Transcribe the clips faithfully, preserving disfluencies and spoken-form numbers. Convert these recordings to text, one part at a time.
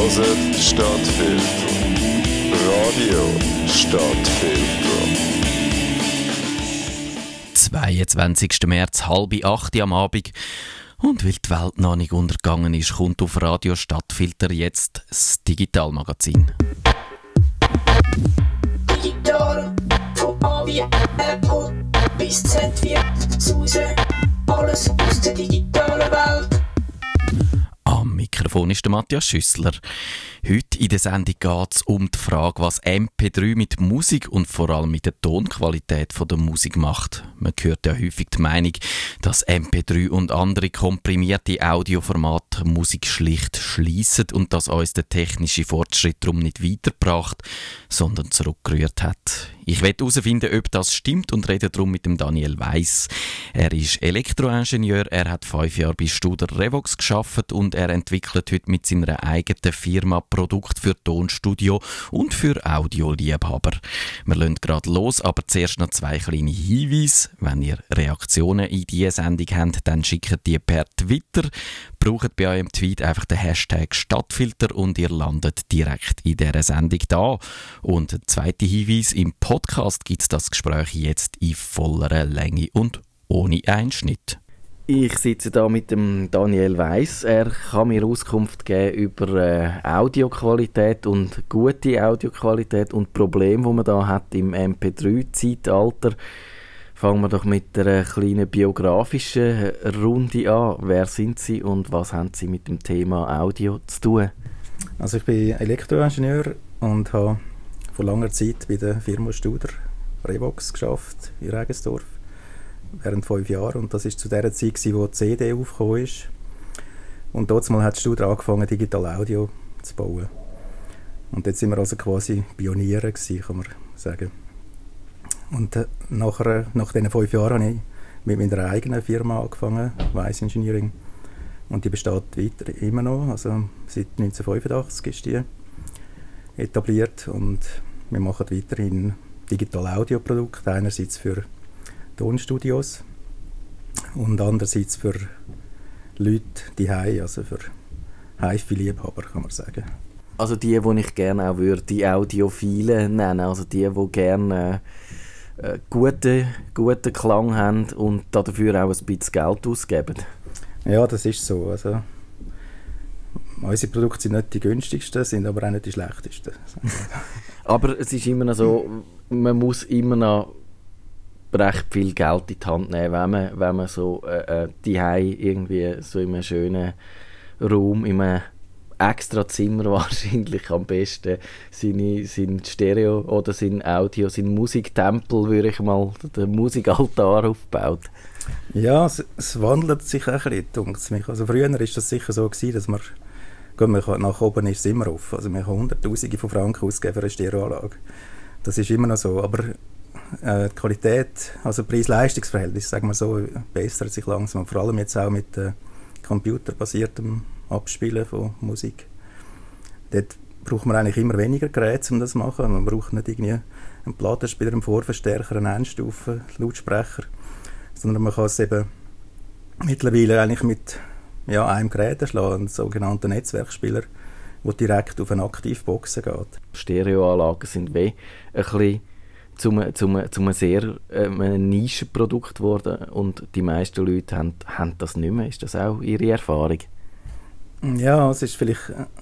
hören Stadtfilter. Radio Stadtfilter. zweiundzwanzigsten März, halb acht am Abend. Und weil die Welt noch nicht untergegangen ist, kommt auf Radio Stadtfilter jetzt das Digitalmagazin. Digital, von A wie Apple bis Z wie Suse, alles aus der digitalen Welt. Am Mikrofon ist der Matthias Schüssler. Heute in der Sendung geht es um die Frage, was M P drei mit Musik und vor allem mit der Tonqualität von der Musik macht. Man hört ja häufig die Meinung, dass M P drei und andere komprimierte Audioformate Musik schlicht schliessen und dass uns der technische Fortschritt darum nicht weitergebracht, sondern zurückgerührt hat. Ich will herausfinden, ob das stimmt und rede darum mit dem Daniel Weiss. Er ist Elektroingenieur, er hat fünf Jahre bei Studer Revox gearbeitet und er entwickelt heute mit seiner eigenen Firma Produkte für Tonstudio und für Audioliebhaber. Wir lassen gerade los, aber zuerst noch zwei kleine Hinweise. Wenn ihr Reaktionen in diese Sendung habt, dann schickt die per Twitter. Braucht bei eurem Tweet einfach den Hashtag Stadtfilter und ihr landet direkt in dieser Sendung da. Und der zweite Hinweis, im Podcast gibt es das Gespräch jetzt in voller Länge und ohne Einschnitt. Ich sitze da mit dem Daniel Weiss. Er kann mir Auskunft geben über äh, Audioqualität und gute Audioqualität und Probleme, die man da hat im M P drei Zeitalter. Fangen wir doch mit einer kleinen biografischen Runde an. Wer sind Sie und was haben Sie mit dem Thema Audio zu tun? Also ich bin Elektroingenieur und habe vor langer Zeit bei der Firma Studer Revox geschafft in Regensdorf während fünf Jahren, und das war zu der Zeit, wo die C D aufgekommen ist. Und dort mal hat Studer angefangen, Digital Audio zu bauen. Und jetzt sind wir also quasi Pioniere gewesen, kann man sagen. Und äh, nachher, nach diesen fünf Jahren habe ich mit meiner eigenen Firma angefangen, Weiss Engineering. Und die besteht weiter immer noch. Also seit neunzehnhundertfünfundachtzig ist die etabliert und wir machen weiterhin Digital Audio Produkte, einerseits für Tonstudios und andererseits für Leute die Hause, also für Hi-Fi-Liebhaber, kann man sagen. Also die, die ich gerne auch würde, die Audiophile nennen, also die, die gerne äh, guten, guten Klang haben und dafür auch ein bisschen Geld ausgeben. Ja, das ist so. Also, unsere Produkte sind nicht die günstigsten, sind aber auch nicht die schlechtesten. Aber es ist immer noch so, man muss immer noch recht viel Geld in die Hand nehmen, wenn man, wenn man so äh, die Hause irgendwie so in einem schönen Raum, in einem extra Zimmer wahrscheinlich am besten seine, sein Stereo oder sein Audio, sein Musiktempel, würde ich mal, den Musikaltar aufbaut. Ja, es, es wandelt sich auch ein bisschen, denke ich. Also früher war das sicher so gewesen, dass man, gut, man kann, nach oben ist es immer offen, also man kann Hunderttausende von Franken ausgeben für eine Stereoanlage. Das ist immer noch so, aber äh, die Qualität, also Preis-Leistungs-Verhältnis, sagen wir so, bessert sich langsam, vor allem jetzt auch mit äh, computerbasiertem Abspielen von Musik. Dort braucht man eigentlich immer weniger Geräte, um das zu machen. Man braucht nicht irgendwie einen Plattenspieler, einen Vorverstärker, einen Endstufen, Lautsprecher, sondern man kann es eben mittlerweile eigentlich mit ja, einem Gerät erschlagen, einen sogenannten Netzwerkspieler, der direkt auf eine Aktivbox geht. Stereoanlagen sind wie ein bisschen zum, zum, zum sehr äh, ein Nischenprodukt geworden und die meisten Leute haben, haben das nicht mehr. Ist das auch Ihre Erfahrung? Ja, es ist vielleicht, äh,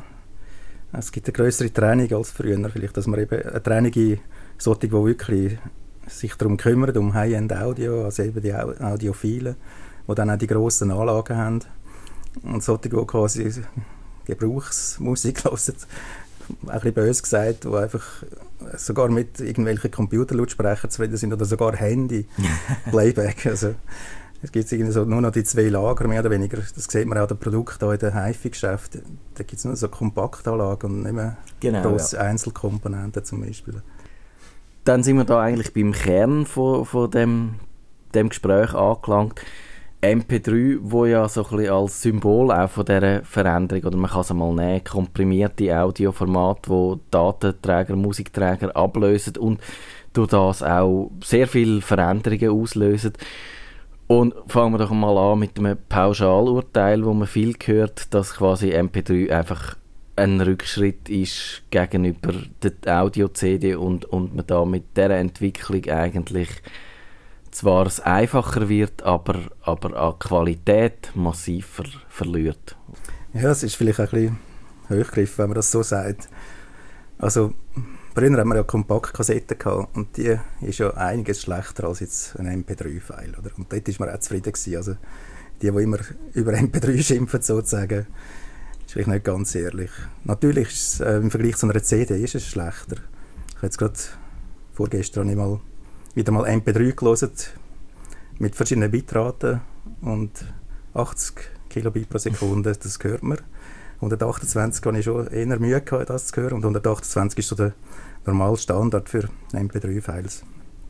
es gibt eine grössere Training als früher, vielleicht, dass man eben eine Training in solche, die wirklich sich darum kümmern, um High-End-Audio, also eben die Audiophilen, die dann auch die grossen Anlagen haben und solche, die quasi Gebrauchsmusik hören, ein bisschen böse gesagt, die einfach sogar mit irgendwelchen Computerlautsprechern zufrieden sind oder sogar Handy-Playback. Also, es gibt irgendwie so nur noch die zwei Lager, mehr oder weniger. Das sieht man auch an den Produkten in den Hi-Fi-Geschäften. Da gibt es nur so Kompaktanlagen und nicht mehr genau, grosse ja. Einzelkomponenten zum Beispiel. Dann sind wir da eigentlich beim Kern von, von dem, dem Gespräch angelangt. M P drei, wo ja so ein bisschen als Symbol auch von dieser Veränderung, oder man kann es einmal nehmen, komprimierte Audioformate, wo Datenträger, Musikträger ablösen und durch das auch sehr viele Veränderungen auslösen. Und fangen wir doch mal an mit einem Pauschalurteil, wo man viel hört, dass quasi M P drei einfach ein Rückschritt ist gegenüber der Audio-C D und, und man da mit dieser Entwicklung eigentlich zwar es einfacher wird, aber, aber an Qualität massiv ver- verliert. Ja, es ist vielleicht ein bisschen hochgegriffen, wenn man das so sagt. Also, früher haben wir ja Kompaktkassetten gehabt und die ist ja einiges schlechter als jetzt ein M P drei File, oder? Und dort war man auch zufrieden gewesen. Also, die, die immer über M P drei schimpfen, sozusagen, ist vielleicht nicht ganz ehrlich. Natürlich ist es, äh, im Vergleich zu einer C D ist es schlechter. Ich habe jetzt gerade vorgestern habe ich mal wieder mal M P drei gelesen mit verschiedenen Bitraten und achtzig Kilobit pro Sekunde, das hört man. hundertachtundzwanzig hatte ich schon eher Mühe gehabt, das zu hören, und hundertachtundzwanzig ist so der normale Standard für M P drei Files.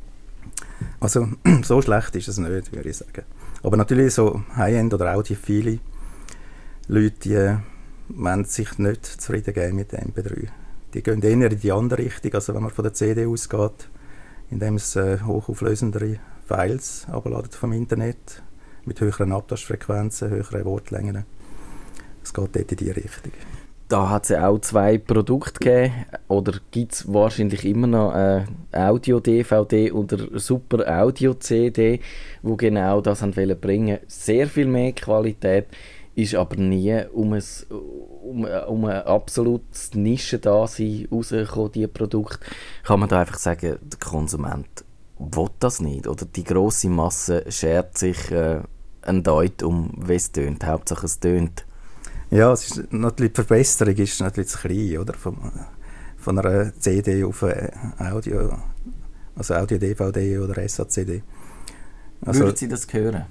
Also so schlecht ist es nicht, würde ich sagen. Aber natürlich so High-End oder audiophile Leute, die wollen sich nicht zufrieden geben mit M P drei. Die gehen eher in die andere Richtung, also wenn man von der C D ausgeht, indem es äh, hochauflösendere Files abladen vom Internet mit höheren Abtastfrequenzen, höheren Wortlängen. Es geht dort in die Richtung. Da hat es ja auch zwei Produkte gegeben, oder gibt es wahrscheinlich immer noch äh, Audio-D V D oder Super Audio-C D, wo genau das wollen bringen. Sehr viel mehr Qualität, ist aber nie um ein, um, um ein absolutes Nischen-Dasein rausgekommen, diese Produkte. Kann man da einfach sagen, der Konsument will das nicht, oder die grosse Masse schert sich äh, ein Deut um, wie es tönt. Hauptsache es tönt. Ja, es ist natürlich, die Verbesserung ist natürlich zu klein, oder? Von, von einer C D auf Audio, also Audio-D V D oder S A C D. Also, Würden Sie das hören?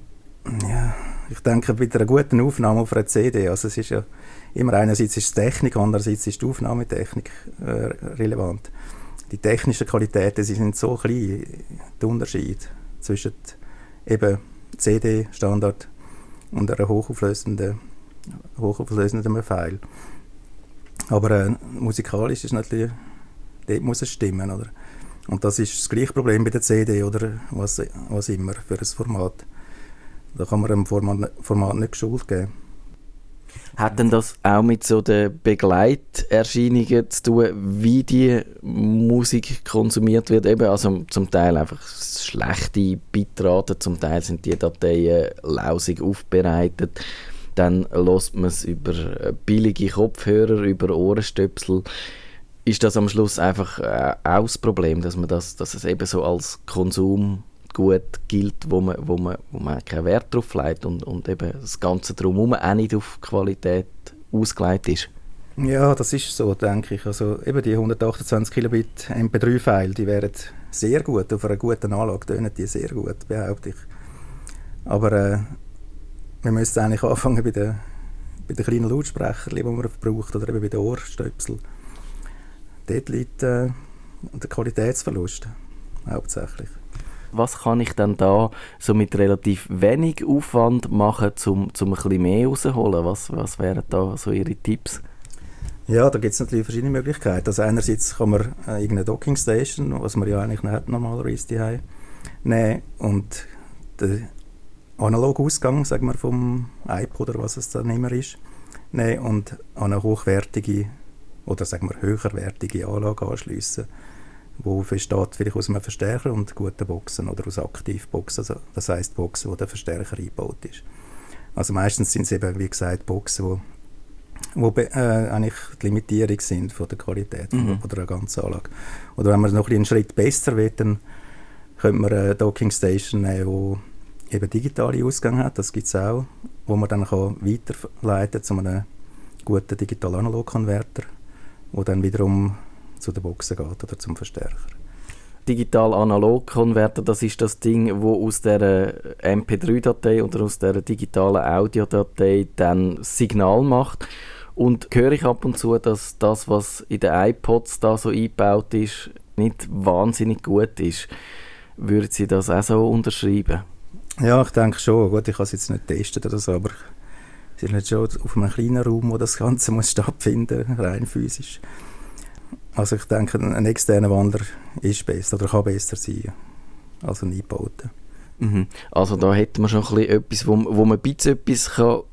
Ja, ich denke, bei einer guten Aufnahme auf einer C D, also es ist ja immer einerseits ist die Technik, andererseits ist die Aufnahmetechnik äh, relevant. Die technischen Qualitäten, sie sind so klein, der Unterschied zwischen eben C D-Standard und einer hochauflösenden, hochauflösenden File. Aber äh, musikalisch ist natürlich, dort muss es stimmen, oder? Und das ist das gleiche Problem bei der C D oder was, was immer für ein Format. Da kann man dem Format, Format nicht Schuld geben. Hat denn das auch mit so den Begleiterscheinungen zu tun, wie die Musik konsumiert wird? Eben, also zum Teil einfach schlechte Bitraten, zum Teil sind die Dateien lausig aufbereitet. Dann hört man es über billige Kopfhörer, über Ohrenstöpsel. Ist das am Schluss einfach äh, auch das Problem, dass man das, dass es eben so als Konsum gut gilt, wo man, wo man, wo man keinen Wert drauf legt und, und eben das Ganze drumherum auch nicht auf Qualität ausgelegt ist? Ja, das ist so, denke ich. Also eben die hundertachtundzwanzig Kilobit M P drei File, die wären sehr gut, auf einer guten Anlage tönen die sehr gut, behaupte ich. Aber äh, wir müssen eigentlich anfangen bei den, bei den kleinen Lautsprechern, die man braucht, oder eben bei den Ohrstöpseln. Dort liegt äh, der Qualitätsverlust hauptsächlich. Was kann ich dann da so mit relativ wenig Aufwand machen, um, um ein bisschen mehr rauszuholen? Was, was wären da so Ihre Tipps? Ja, da gibt es natürlich verschiedene Möglichkeiten. Also einerseits kann man äh, irgendeine Dockingstation, was man ja eigentlich nicht normalerweise daheim nehmen und den analogen Ausgang, sagen wir, vom iPod oder was es dann immer ist, nehmen und an eine hochwertige oder sagen wir höherwertige Anlage anschliessen, wo besteht vielleicht aus einem Verstärker und guten Boxen oder aus Aktivboxen, also das heisst Boxen, wo der Verstärker eingebaut ist. Also meistens sind es eben, wie gesagt, Boxen, wo, wo äh, eigentlich die Limitierung sind von der Qualität mhm. von der ganzen Anlage. Oder wenn man noch einen Schritt besser will, dann könnte man eine Dockingstation nehmen, die eben digitale Ausgänge hat, das gibt es auch, wo man dann kann weiterleiten kann zu einem guten Digital-Analog-Konverter, der dann wiederum zu den Boxen geht oder zum Verstärker. Digital-Analog-Konverter, das ist das Ding, wo aus der M P drei Datei oder aus der digitalen Audiodatei dann Signal macht. Und höre ich ab und zu, dass das, was in den iPods da so eingebaut ist, nicht wahnsinnig gut ist. Würden Sie das auch so unterschreiben? Ja, ich denke schon. Gut, ich habe es jetzt nicht getestet oder so, aber es ist nicht schon auf einem kleinen Raum, wo das Ganze muss stattfinden, rein physisch. Also ich denke, ein externer Wandler ist besser oder kann besser sein als ein eingebauten. Mhm. Also da hätte man schon ein bisschen etwas, wo, wo man ein bisschen etwas kann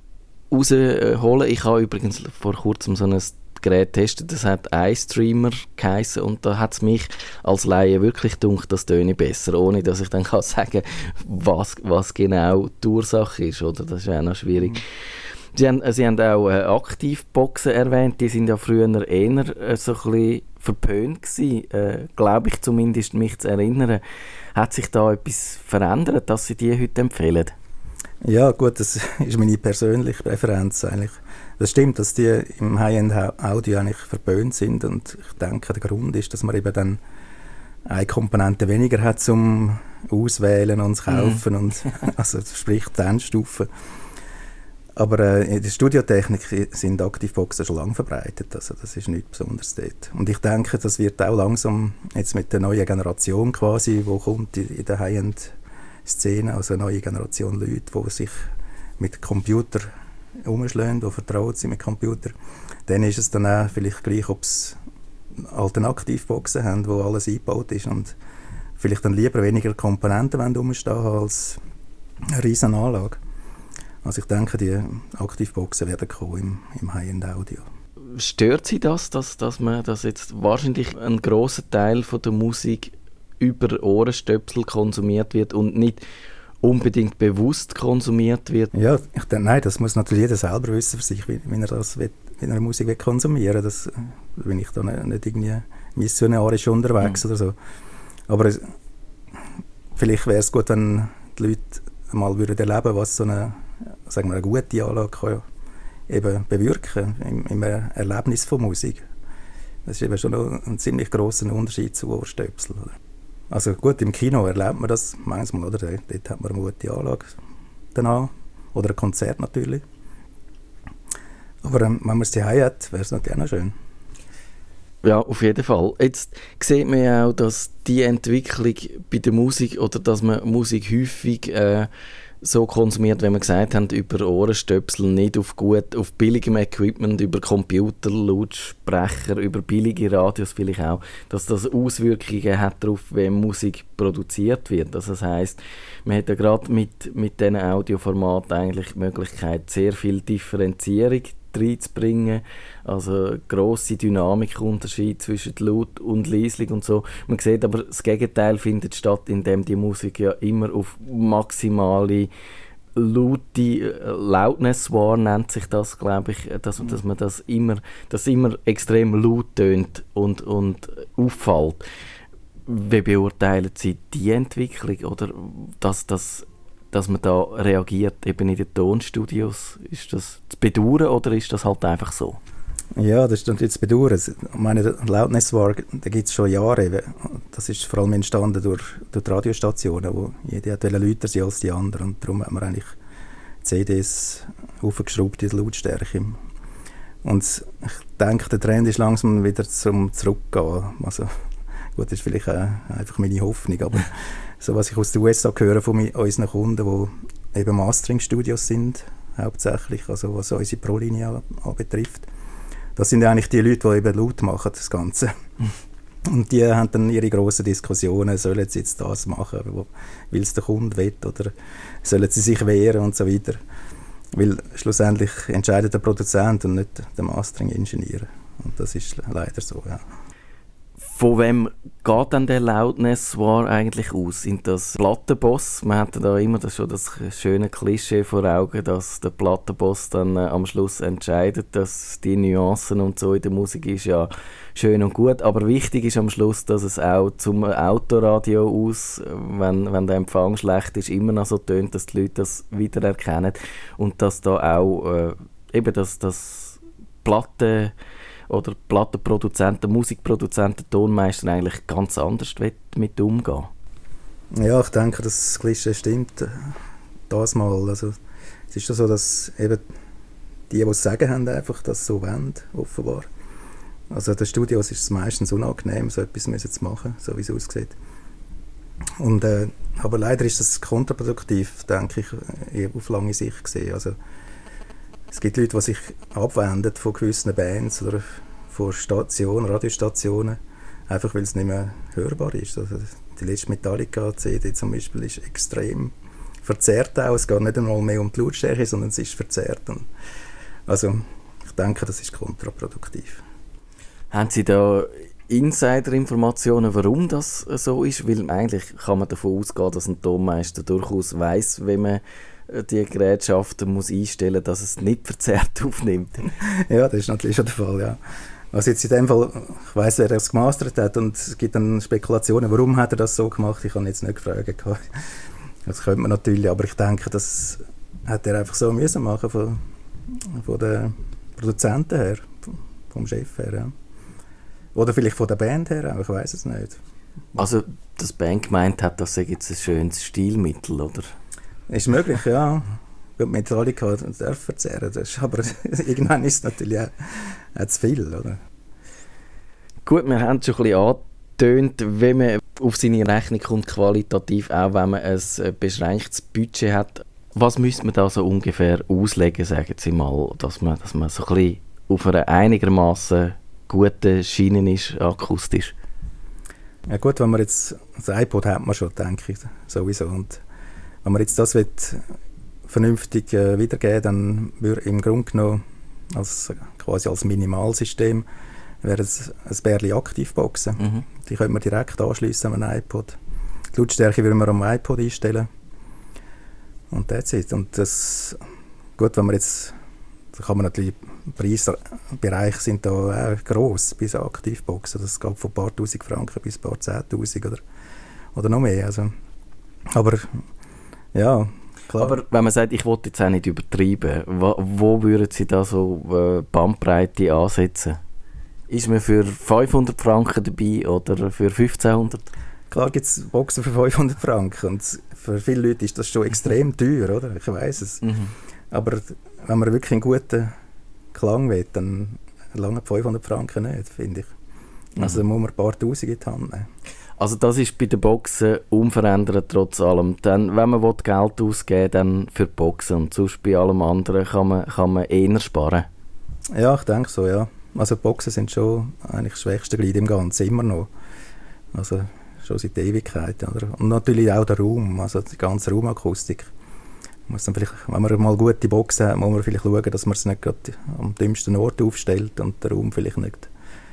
rausholen. Ich habe übrigens vor kurzem so ein Gerät getestet, das hat iStreamer geheissen und da hat es mich als Laie wirklich gedacht, das töne besser, ohne dass ich dann kann sagen, was, was genau die Ursache ist, oder? Das ist auch noch schwierig. Mhm. Sie haben, Sie haben auch äh, Aktivboxen erwähnt, die sind ja früher eher äh, so ein bisschen verpönt gewesen, äh, glaube ich zumindest, mich zu erinnern. Hat sich da etwas verändert, dass Sie die heute empfehlen? Ja gut, das ist meine persönliche Präferenz eigentlich. Das stimmt, dass die im High-End-Audio eigentlich verpönt sind und ich denke, der Grund ist, dass man eben dann eine Komponente weniger hat zum Auswählen und Kaufen, mm. und, also sprich die Endstufe. Aber äh, in der Studiotechnik sind Aktivboxen schon lange verbreitet, also das ist nichts Besonderes dort. Und ich denke, das wird auch langsam jetzt mit der neuen Generation quasi, die kommt in der High-End-Szene, also eine neue Generation Leute, die sich mit Computer umschlagen, die vertraut sind mit Computer, dann ist es dann auch vielleicht gleich, ob sie Alternativboxen haben, wo alles eingebaut ist und vielleicht dann lieber weniger Komponenten rumstehen als eine riesen Anlage. Also ich denke, die Aktivboxen werden kommen im, im High-End-Audio. Stört Sie das, dass, dass man dass jetzt wahrscheinlich ein grosser Teil von der Musik über Ohrenstöpsel konsumiert wird und nicht unbedingt bewusst konsumiert wird? Ja, ich denke, nein, das muss natürlich jeder selber wissen für sich, wie, wie er das will, wie er Musik will konsumieren will. Das bin ich da nicht, nicht irgendwie missionarisch unterwegs mhm. oder so. Aber es, vielleicht wäre es gut, wenn die Leute mal würden erleben, was so eine, sagen wir, eine gute Anlage kann eben bewirken im, im Erlebnis von Musik. Das ist eben schon ein ziemlich grosser Unterschied zu Ohrstöpsel. Also gut, im Kino erlebt man das manchmal, oder? Dort hat man eine gute Anlage danach. Oder ein Konzert natürlich. Aber ähm, wenn man es zu Hause hat, wäre es natürlich auch noch schön. Ja, auf jeden Fall. Jetzt sieht man ja auch, dass die Entwicklung bei der Musik, oder dass man Musik häufig äh, so konsumiert, wenn wir gesagt haben, über Ohrenstöpsel, nicht auf gut, auf billigem Equipment, über Computer, Lautsprecher, über billige Radios vielleicht auch, dass das Auswirkungen hat darauf, wie Musik produziert wird. Also das heisst, man hat ja gerade mit, mit diesen Audioformaten eigentlich die Möglichkeit, sehr viel Differenzierung reinzubringen, also grosse Dynamikunterschiede zwischen laut und leislich und so. Man sieht aber, das Gegenteil findet statt, indem die Musik ja immer auf maximale laute Loudness war, nennt sich das, glaube ich, dass, dass man das immer, dass immer extrem laut tönt und, und auffällt. Wie beurteilen Sie die Entwicklung, oder dass das dass man da reagiert, eben in den Tonstudios? Ist das zu bedauern oder ist das halt einfach so? Ja, das ist natürlich zu bedauern. Ich meine, der Loudness War, da gibt es schon Jahre. Das ist vor allem entstanden durch, durch die Radiostationen, wo jede hat lauter sein als die anderen. Und darum haben wir eigentlich C Ds aufgeschraubt in der Lautstärke. Und ich denke, der Trend ist langsam wieder zum Zurückgehen. Also, gut, das ist vielleicht äh, einfach meine Hoffnung, aber so was ich aus den U S A höre von unseren Kunden, die eben Mastering-Studios sind, hauptsächlich, also was unsere Pro-Linie anbetrifft. Das sind eigentlich die Leute, die eben laut machen, das Ganze. Und die haben dann ihre grossen Diskussionen, sollen sie jetzt das machen, weil es der Kunde will, oder sollen sie sich wehren und so weiter. Weil schlussendlich entscheidet der Produzent und nicht der Mastering-Ingenieur. Und das ist leider so, ja. Von wem geht dann der Loudness War eigentlich aus? Sind das Plattenboss? Man hat da immer das, schon das schöne Klischee vor Augen, dass der Plattenboss dann äh, am Schluss entscheidet, dass die Nuancen und so in der Musik ist ja schön und gut, aber wichtig ist am Schluss, dass es auch zum Autoradio aus, wenn, wenn der Empfang schlecht ist, immer noch so tönt, dass die Leute das wiedererkennen und dass da auch äh, eben das, das Platten oder Plattenproduzenten, Musikproduzenten, Tonmeister eigentlich ganz anders mit umgehen? Ja, ich denke, das Klischee stimmt. Das mal. Also, es ist so, dass eben die, die es sagen haben, einfach das so wollen, offenbar. Also in den Studios ist es meistens unangenehm, so etwas müssen zu machen, so wie es aussieht. Und, äh, aber leider ist das kontraproduktiv, denke ich, auf lange Sicht gesehen. Also, es gibt Leute, die sich abwenden von gewissen Bands oder von Stationen, Radiostationen, einfach weil es nicht mehr hörbar ist. Also die letzte Metallica-C D zum Beispiel ist extrem verzerrt auch. Es geht nicht einmal mehr um die Lautstärke, sondern es ist verzerrt. Und also ich denke, das ist kontraproduktiv. Haben Sie da Insider-Informationen, warum das so ist? Weil eigentlich kann man davon ausgehen, dass ein Tonmeister durchaus weiss, wenn man die Gerätschaften muss einstellen muss, dass es nicht verzerrt aufnimmt. Ja, das ist natürlich schon der Fall, ja. Also jetzt in dem Fall, ich weiss, wer das gemastert hat und es gibt dann Spekulationen, warum hat er das so gemacht, ich habe jetzt nicht gefragt. Das könnte man natürlich, aber ich denke, das hat er einfach so müssen machen von, von den Produzenten her, vom Chef her, ja. Oder vielleicht von der Band her auch, ich weiss es nicht. Also, dass die Band gemeint hat, das sei jetzt ein schönes Stilmittel, oder? Ist möglich, ja. Gut, Metallica darf verzerren, das ist, aber irgendwann ist es natürlich auch, auch zu viel, oder? Gut, wir haben es schon ein bisschen angetönt, wenn man auf seine Rechnung kommt, qualitativ, auch wenn man ein beschränktes Budget hat. Was müsste man da so ungefähr auslegen, sagen Sie mal, dass man, dass man so ein bisschen auf einer einigermaßen guten Schiene ist, akustisch? Ja gut, wenn man jetzt, das iPod hat man schon, denke ich, sowieso. Und wenn man jetzt das will, vernünftig äh, wiedergeben, dann würde im Grunde genommen als, quasi als Minimalsystem wäre es ein Bärli Aktivboxen. Mhm. Die könnte man direkt anschliessen an ein iPod. Die Lautstärke würden wir am iPod einstellen. Und that's it. Und das, gut, wenn man jetzt, da kann man natürlich, Preisbereiche sind da auch gross bei so Aktivboxen. Das geht von ein paar tausend Franken bis ein paar zehntausend oder, oder noch mehr. Also, aber ja, klar. Aber wenn man sagt, ich will jetzt auch nicht übertreiben, wo, wo würden Sie da so äh, Bandbreite ansetzen? Ist man für fünfhundert Franken dabei oder für fünfzehnhundert? Klar gibt es Boxen für fünfhundert Franken und für viele Leute ist das schon extrem teuer, oder? Ich weiss es. Mhm. Aber wenn man wirklich einen guten Klang will, dann lange fünfhundert Franken nicht, finde ich. Mhm. Also muss man ein paar Tausend in die Hand nehmen. Also das ist bei den Boxen unverändert trotz allem. Dann, wenn man Geld ausgeben will, dann für die Boxen. Und sonst bei allem anderen kann man, kann man eher sparen. Ja, ich denke so, ja. Also die Boxen sind schon eigentlich das schwächste Glied im Ganzen, immer noch. Also schon seit Ewigkeiten. Oder? Und natürlich auch der Raum, also die ganze Raumakustik. Muss dann vielleicht, wenn man mal gute Boxen hat, muss man vielleicht schauen, dass man es nicht gerade am dümmsten Ort aufstellt und der Raum vielleicht nicht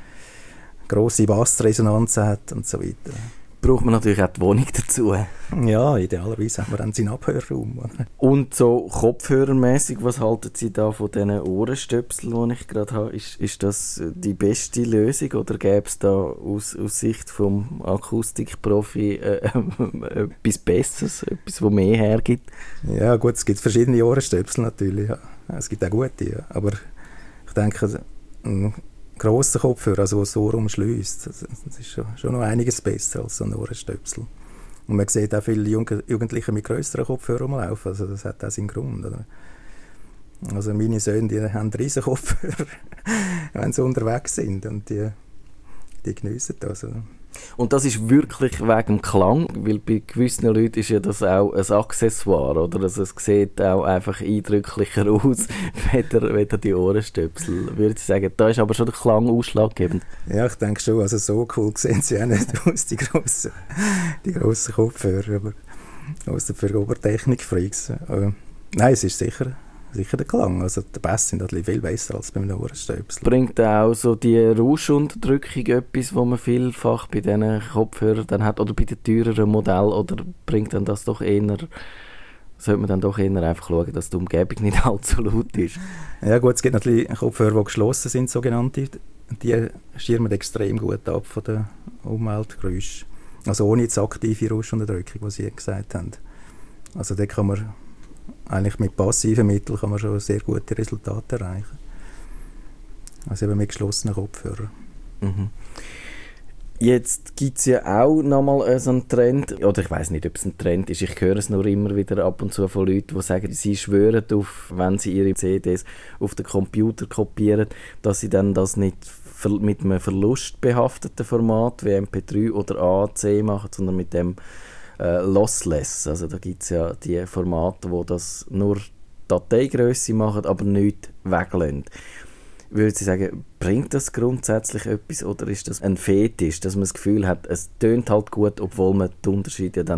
grosse Bassresonanz hat und so weiter. Braucht man natürlich auch die Wohnung dazu. Ja, idealerweise haben wir dann seinen Abhörraum. Oder? Und so kopfhörermäßig, was halten Sie da von diesen Ohrenstöpseln, die ich gerade habe? Ist, ist das die beste Lösung oder gäbe es da aus, aus Sicht vom Akustikprofi äh, äh, etwas Besseres, etwas, das mehr hergibt? Ja gut, es gibt verschiedene Ohrenstöpsel natürlich. Ja. Es gibt auch gute, ja. Aber ich denke, ein grosser Kopfhörer, also das Ohr umschliesst, das, das ist schon, schon noch einiges besser als so ein Ohrenstöpsel. Und man sieht auch viele Jugendliche mit grösseren Kopfhörern rumlaufen, also das hat auch seinen Grund. Oder? Also meine Söhne, die haben riesen Kopfhörer, wenn sie unterwegs sind und die, die geniessen das. Also. Und das ist wirklich wegen dem Klang, weil bei gewissen Leuten ist ja das auch ein Accessoire, oder? Also es sieht auch einfach eindrücklicher aus, weder die Ohrenstöpsel. Würde ich sagen, da ist aber schon der Klang ausschlaggebend. Ja, ich denke schon, also so cool sehen sie auch nicht aus, die grossen, die grossen Kopfhörer, aber außer für Obertechnik-Freaks. Aber nein, es ist sicher... Sicher der Klang, also die Bass sind natürlich viel besser als bei einem Ohrenstöpsel. Bringt auch so die Rauschunterdrückung etwas, was man vielfach bei diesen Kopfhörern dann hat, oder bei den teureren Modellen, oder bringt dann das doch eher, sollte man dann doch eher einfach schauen, dass die Umgebung nicht allzu laut ist? Ja gut, es gibt natürlich Kopfhörer, die geschlossen sind, sogenannte, die schirmen extrem gut ab von den Umweltgeräuschen. Also ohne jetzt aktive Rauschunterdrückung, was Sie gesagt haben. Also da kann man eigentlich mit passiven Mitteln kann man schon sehr gute Resultate erreichen. Also eben mit geschlossenen Kopfhörern. Mhm. Jetzt gibt es ja auch nochmal so einen Trend, oder ich weiss nicht, ob es ein Trend ist, ich höre es nur immer wieder ab und zu von Leuten, die sagen, sie schwören auf, wenn sie ihre C Ds auf den Computer kopieren, dass sie dann das nicht mit einem verlustbehafteten Format wie M P drei oder A A C machen, sondern mit dem äh, Lossless. Also da gibt es ja die Formate, wo das nur Dateigrösse machen, aber nichts weglassen. Würde Sie sagen, bringt das grundsätzlich etwas oder ist das ein Fetisch, dass man das Gefühl hat, es tönt halt gut, obwohl man die Unterschiede dann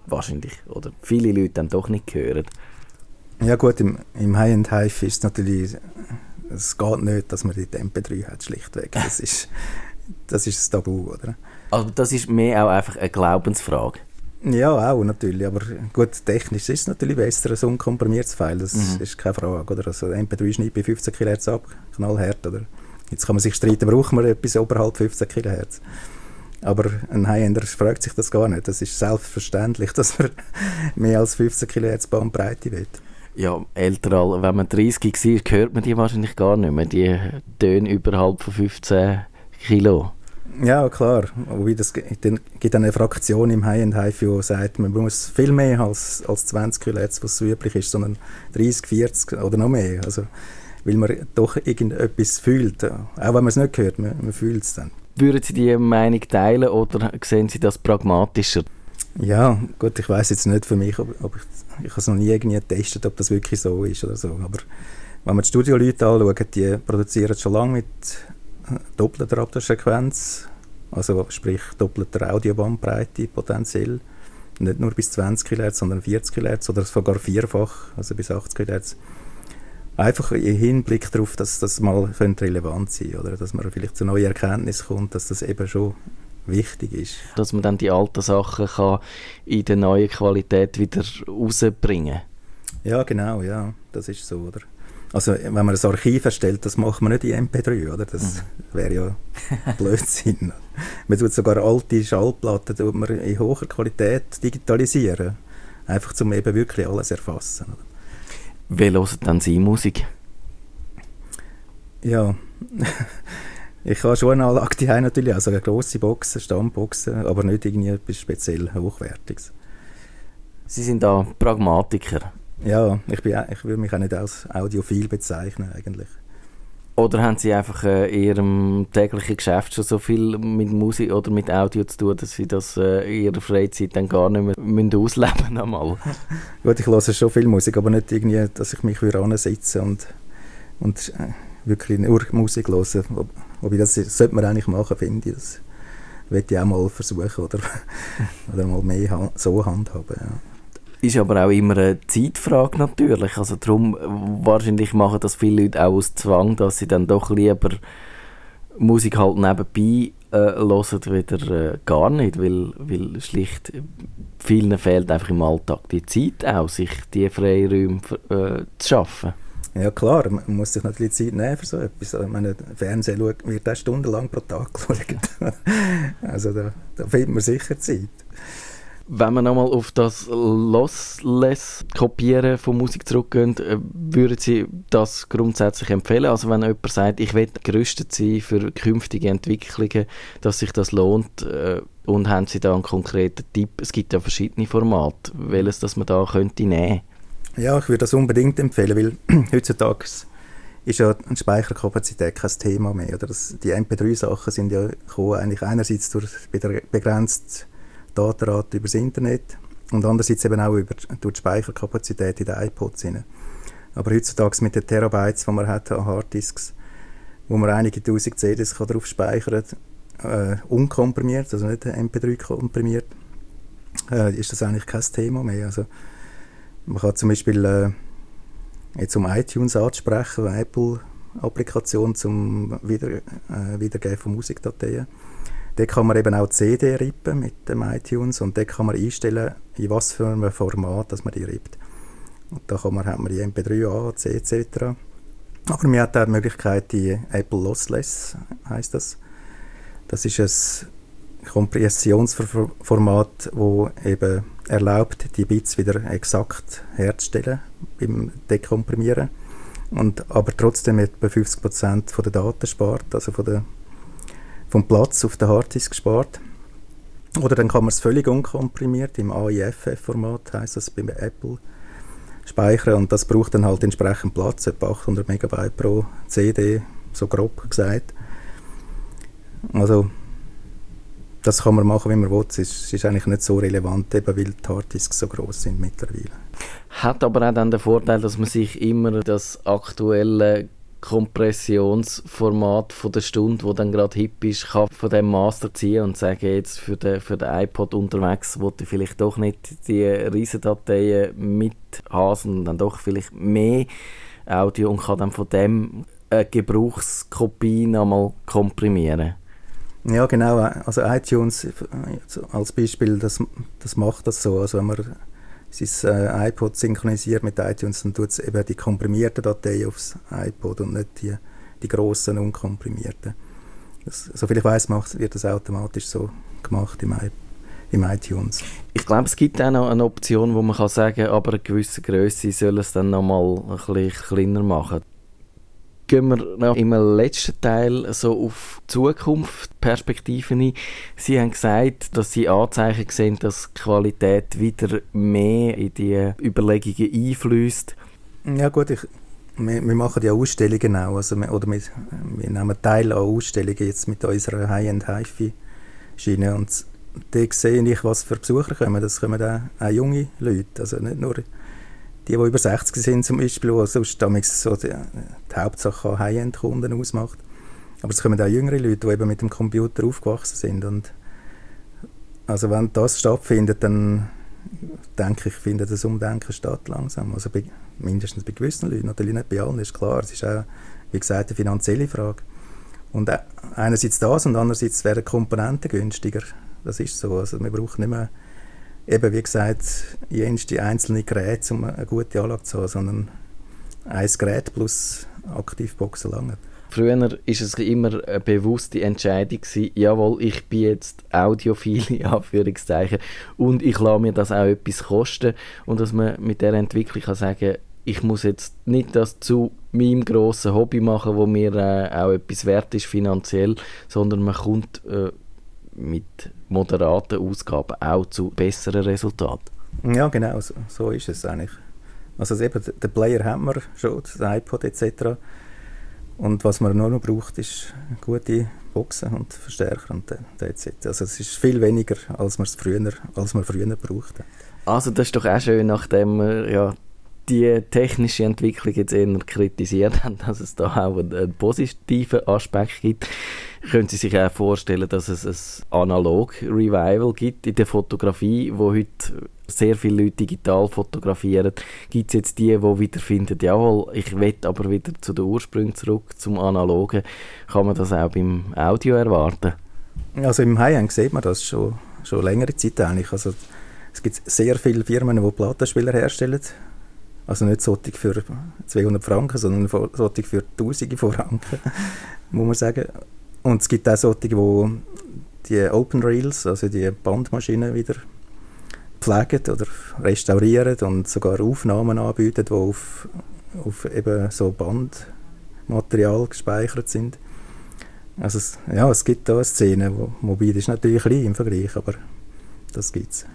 wahrscheinlich, oder viele Leute dann doch nicht hören. Ja gut, im, im High-End-Hive ist es natürlich, es geht nicht, dass man die M P drei hat, schlichtweg. Das ist, das ist das Tabu, oder? Also das ist mehr auch einfach eine Glaubensfrage. Ja, auch natürlich, aber gut, technisch ist es natürlich besser, ein unkomprimiertes File, das Mhm. ist keine Frage, oder? Also M P drei schneidet bei fünfzehn Kilohertz ab, knallhart, oder? Jetzt kann man sich streiten, braucht man etwas oberhalb fünfzehn Kilohertz? Aber ein High-Ender fragt sich das gar nicht, das ist selbstverständlich, dass man mehr als fünfzehn Kilohertz Bandbreite will. Ja, älter, als- wenn man dreißig war, hört man die wahrscheinlich gar nicht mehr, die Töne überhalb von fünfzehn Kilo. Ja, klar. Wobei das g- dann gibt eine Fraktion im High-End-Hive, die sagt, man muss viel mehr als, als zwanzig Kilohertz, was so üblich ist, sondern dreißig, vierzig oder noch mehr. Also, weil man doch irgendetwas fühlt. Auch wenn man es nicht hört, man, man fühlt es dann. Würden Sie die Meinung teilen oder sehen Sie das pragmatischer? Ja, gut, ich weiss jetzt nicht für mich, ob, ob ich, ich habe es noch nie irgendwie getestet, ob das wirklich so ist oder so. Aber wenn man die Studioleute anschaut, die produzieren schon lange mit doppelter Abtaustfrequenz, also sprich doppelter Audiobandbreite potenziell, nicht nur bis zwanzig Kilohertz, sondern vierzig Kilohertz oder sogar vierfach, also bis achtzig Kilohertz. Einfach im Hinblick darauf, dass das mal relevant sein könnte, oder dass man vielleicht zu neuen Erkenntnissen kommt, dass das eben schon wichtig ist. Dass man dann die alten Sachen kann in der neuen Qualität wieder rausbringen. Ja, genau, ja, das ist so, oder? Also, wenn man ein Archiv erstellt, das macht man nicht in M P drei, oder? Das wäre ja Blödsinn. Man tut sogar alte Schallplatten tut man in hoher Qualität digitalisieren. Einfach, um eben wirklich alles erfassen. Oder? Wie hören dann Sie Musik? Ja, ich habe schon eine Anlage daheim natürlich, also eine grosse Boxen, Stammboxen, aber nicht irgendwie etwas speziell Hochwertiges. Sie sind da Pragmatiker. Ja, ich, bin, ich würde mich auch nicht als audiophil bezeichnen eigentlich. Oder haben Sie einfach äh, in Ihrem täglichen Geschäft schon so viel mit Musik oder mit Audio zu tun, dass Sie das äh, in Ihrer Freizeit dann gar nicht mehr müssen ausleben einmal? Gut, ich höre schon viel Musik, aber nicht irgendwie, dass ich mich hinsitzen und, und äh, wirklich nur Musik hören. Wo- Wobei, das sollte man eigentlich machen, finde ich. Das möchte ich auch mal versuchen oder, oder mal mehr ha- so handhaben. Ja. Ist aber auch immer eine Zeitfrage natürlich. Also darum, wahrscheinlich machen das viele Leute auch aus Zwang, dass sie dann doch lieber Musik halt nebenbei äh, hören, wieder äh, gar nicht, weil, weil schlicht vielen fehlt einfach im Alltag die Zeit auch, sich die Freiräume äh, zu schaffen. Ja klar, man muss sich natürlich Zeit nehmen für so etwas. Ich meine, Fernsehen schaut- wird auch stundenlang pro Tag geschaut. Also da, da findet man sicher Zeit. Wenn wir nochmal auf das Lossless-Kopieren von Musik zurückgehen, äh, würden Sie das grundsätzlich empfehlen? Also wenn jemand sagt, ich will gerüstet sein für künftige Entwicklungen, dass sich das lohnt, äh, und haben Sie da einen konkreten Tipp? Es gibt ja verschiedene Formate, welches das man da könnte nehmen? Ja, ich würde das unbedingt empfehlen, weil heutzutage ist ja eine Speicherkapazität kein Thema mehr. Oder? Das, die M P drei Sachen sind ja gekommen, eigentlich einerseits durch begrenzte Datenrate über das Internet und andererseits eben auch über, durch die Speicherkapazität in den iPods rein. Aber heutzutage mit den Terabytes, die man hat an Harddisks, wo man einige tausend C Ds kann drauf speichern kann, äh, unkomprimiert, also nicht M P drei komprimiert, äh, ist das eigentlich kein Thema mehr. Also, man kann zum Beispiel, äh, jetzt um iTunes anzusprechen, eine Apple-Applikation zum Wieder, äh, Wiedergeben von Musikdateien. Dort kann man eben auch C D rippen mit dem iTunes und dort kann man einstellen, in was für einem Format dass man die rippt. Und da kann man, hat man die M P drei, A, C et cetera. Aber man hat auch die Möglichkeit, die Apple Lossless heisst das. Das ist ein Kompressionsformat, das eben erlaubt, die Bits wieder exakt herzustellen beim Dekomprimieren. Und aber trotzdem etwa fünfzig Prozent von der Daten spart, also von der vom Platz auf der Harddisk spart. Oder dann kann man es völlig unkomprimiert im A I F F-Format, heisst das bei Apple, speichern und das braucht dann halt entsprechend Platz, etwa achthundert Megabyte pro C D, so grob gesagt. Also das kann man machen, wie man will. Es ist, es ist eigentlich nicht so relevant, eben weil die Harddisks so gross sind mittlerweile. Hat aber auch dann den Vorteil, dass man sich immer das aktuelle Kompressionsformat von der Stunde, wo dann gerade hip ist, kann von dem Master ziehen und sagen, jetzt für den, für den iPod unterwegs wollte ich vielleicht doch nicht die riesen Dateien mit haben, sondern dann doch vielleicht mehr Audio und kann dann von dem eine Gebrauchskopie nochmal komprimieren. Ja, genau. Also iTunes als Beispiel, das, das macht das so. Also wenn man sein äh, iPod synchronisiert mit iTunes, dann tut es eben die komprimierten Dateien aufs iPod und nicht die, die grossen, unkomprimierten. Das, soviel ich weiss, macht, wird das automatisch so gemacht im, I, im iTunes. Ich glaube, es gibt auch noch eine Option, wo man kann sagen, aber eine gewisse Grösse soll es dann noch mal ein bisschen kleiner machen. Gehen wir noch im letzten Teil so auf Zukunftsperspektiven ein. Sie haben gesagt, dass Sie Anzeichen sehen, dass die Qualität wieder mehr in die Überlegungen einfließt. Ja gut, ich, wir, wir machen ja Ausstellungen auch. Also wir, oder wir, wir nehmen teil an Ausstellungen jetzt mit unserer High-End-Hi-Fi-Schiene. Und da sehe ich, was für Besucher kommen. Das kommen auch, auch junge Leute, also nicht nur die, die über sechzig sind zum Beispiel, die sonst so die, die Hauptsache High-End-Kunden ausmacht. Aber es kommen auch jüngere Leute, die eben mit dem Computer aufgewachsen sind. Und also wenn das stattfindet, dann denke ich, findet das Umdenken statt langsam. Also bei, mindestens bei gewissen Leuten, natürlich nicht bei allen, ist klar. Es ist auch, wie gesagt, eine finanzielle Frage. Und einerseits das und andererseits werden Komponenten günstiger. Das ist so. Also wir brauchen nicht mehr eben, wie gesagt, jenste einzelne Geräte, um eine gute Anlage zu haben, sondern ein Gerät plus Aktivboxen lange. Früher war es immer eine bewusste Entscheidung gewesen, jawohl, ich bin jetzt audiophil, in Anführungszeichen, und ich lasse mir das auch etwas kosten. Und dass man mit dieser Entwicklung kann sagen, ich muss jetzt nicht das zu meinem grossen Hobby machen, wo mir äh, auch etwas wert ist finanziell, sondern man kommt äh, mit moderaten Ausgaben auch zu besseren Resultaten. Ja, genau, so, so ist es eigentlich. Also eben, den Player haben wir schon, das iPod et cetera. Und was man nur noch braucht, ist gute Boxen und Verstärker und that's it. Also es ist viel weniger, als man es früher, als man früher brauchte. Also das ist doch auch schön, nachdem wir ja die technische Entwicklung jetzt eher kritisiert haben, dass es da auch einen, einen positiven Aspekt gibt. Können Sie sich auch vorstellen, dass es ein Analog-Revival gibt in der Fotografie, wo heute sehr viele Leute digital fotografieren? Gibt es jetzt die, die wieder finden, jawohl, ich will aber wieder zu den Ursprüngen zurück, zum Analogen? Kann man das auch beim Audio erwarten? Also im High-End sieht man das schon, schon längere Zeit eigentlich. Also es gibt sehr viele Firmen, die Plattenspieler herstellen. Also nicht solche für zweihundert Franken, sondern solche für Tausende von Franken, muss man sagen. Und es gibt auch solche, die die Open Reels, also die Bandmaschinen wieder pflegen oder restaurieren und sogar Aufnahmen anbieten, die auf, auf eben so Bandmaterial gespeichert sind. Also es, ja, es gibt da eine Szene, wo, wobei das ist natürlich klein im Vergleich, aber das gibt es.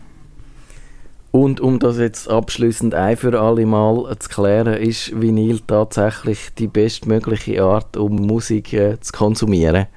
Und um das jetzt abschliessend ein für alle Mal zu klären, ist Vinyl tatsächlich die bestmögliche Art, um Musik äh, zu konsumieren?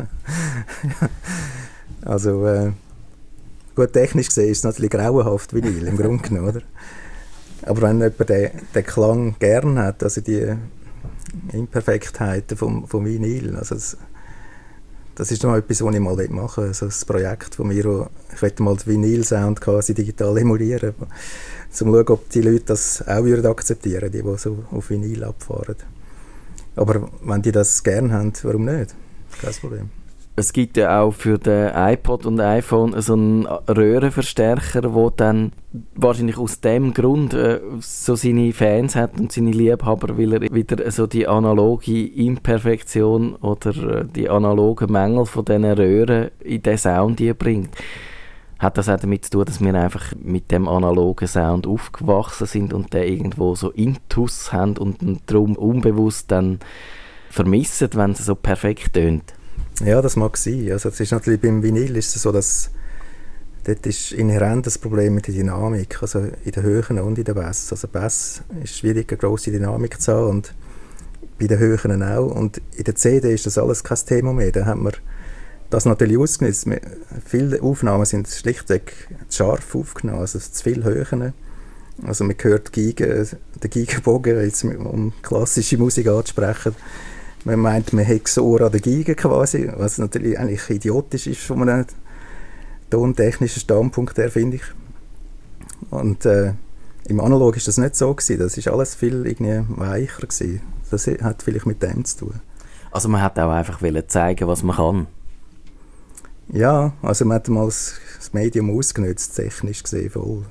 Also äh, gut, technisch gesehen ist es natürlich grauenhaft Vinyl im Grunde genommen, oder? Aber wenn jemand den, den Klang gern hat, also die Imperfektheiten vom, vom Vinyl, also das, das ist noch etwas, was ich mal machen will. Also das Projekt von mir, wo ich möchte mal den Vinyl-Sound quasi digital emulieren, um zu schauen, ob die Leute das auch würden akzeptieren, die, die so auf Vinyl abfahren. Aber wenn die das gerne haben, warum nicht? Kein Problem. Es gibt ja auch für den iPod und iPhone so einen Röhrenverstärker, der dann wahrscheinlich aus dem Grund äh, so seine Fans hat und seine Liebhaber, weil er wieder so die analoge Imperfektion oder äh, die analogen Mängel von diesen Röhren in den Sound bringt. Hat das auch damit zu tun, dass wir einfach mit dem analogen Sound aufgewachsen sind und den irgendwo so Intus haben und darum unbewusst dann vermissen, wenn es so perfekt tönt? Ja, das mag sein. Also es ist natürlich beim Vinyl ist es so, dass dort ist inhärent das Problem mit der Dynamik, also in den Höhen und in den Bass. Also Bass ist schwierig, eine grosse Dynamik zu haben und bei den Höhen auch. Und in der C D ist das alles kein Thema mehr. Da haben wir das natürlich ausgenutzt. Viele Aufnahmen sind schlichtweg scharf aufgenommen, also zu viele Höhen. Also man hört Geigen, den Geigenbogen, jetzt um klassische Musik anzusprechen. Man meint, man hat das Ohr an der Geige quasi, was natürlich eigentlich idiotisch ist von einem tontechnischen Standpunkt her, finde ich. Und äh, im Analog ist das nicht so gewesen. Das ist alles viel irgendwie weicher gewesen. Das hat vielleicht mit dem zu tun. Also man hat auch einfach zeigen, was man kann. Ja, also man hat mal das, das Medium ausgenutzt, technisch gesehen voll.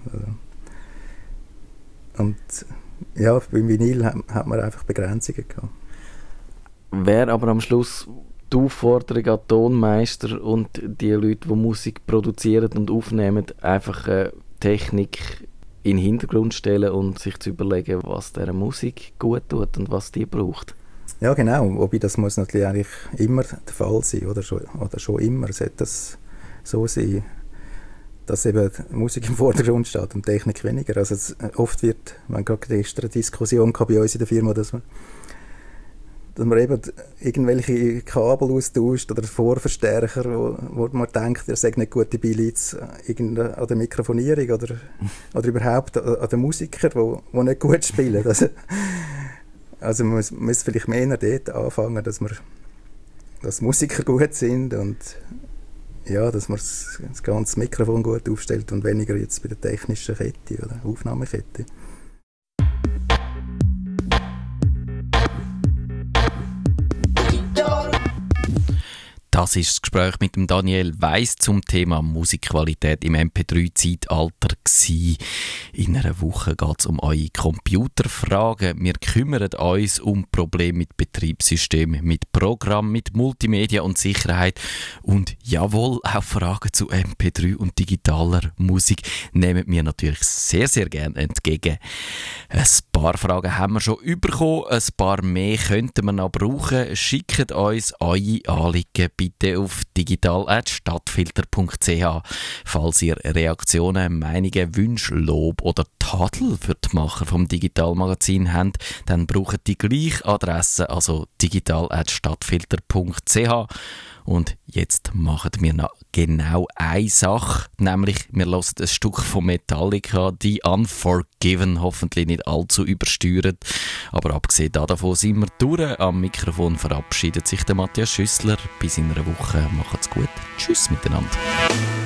Und ja, beim Vinyl hat, hat man einfach Begrenzungen gehabt. Wäre aber am Schluss die Aufforderung an Tonmeister und die Leute, die Musik produzieren und aufnehmen, einfach äh, Technik in den Hintergrund stellen und sich zu überlegen, was dieser Musik gut tut und was die braucht. Ja, genau. Wobei das muss natürlich eigentlich immer der Fall sein, oder schon, oder schon immer sollte das so sein, dass eben die Musik im Vordergrund steht und Technik weniger. Also es, oft wird, man gerade gestern eine Diskussion bei uns in der Firma, dass man dass man eben irgendwelche Kabel austauscht oder Vorverstärker, wo, wo man denkt, er sagt nicht gute Beats an der Mikrofonierung oder, oder überhaupt an den Musikern, die, die nicht gut spielen. Also, also man muss, muss vielleicht mehr dort anfangen, dass, man, dass Musiker gut sind und ja, dass man das, das ganze Mikrofon gut aufstellt und weniger jetzt bei der technischen Kette oder Aufnahmekette. Das ist das Gespräch mit dem Daniel Weiss zum Thema Musikqualität im M P drei Zeitalter gsi. In einer Woche geht es um eure Computerfragen. Wir kümmern uns um Probleme mit Betriebssystemen, mit Programm, mit Multimedia und Sicherheit. Und jawohl, auch Fragen zu M P drei und digitaler Musik nehmen wir natürlich sehr, sehr gerne entgegen. Ein paar Fragen haben wir schon bekommen, ein paar mehr könnten wir noch brauchen. Schickt uns eure Anliegen bitte auf digital at stadtfilter punkt c h. Falls ihr Reaktionen, Meinungen, Wünsche, Lob oder Tadel für die Macher vom Digitalmagazin habt, dann braucht die gleiche Adresse, also digital at stadtfilter punkt c h. Und jetzt machen wir noch genau eine Sache, nämlich wir hören ein Stück von Metallica, die Unforgiven, hoffentlich nicht allzu übersteuert. Aber abgesehen davon sind wir durch. Am Mikrofon verabschiedet sich der Matthias Schüssler. Bis in einer Woche. Macht's gut. Tschüss miteinander.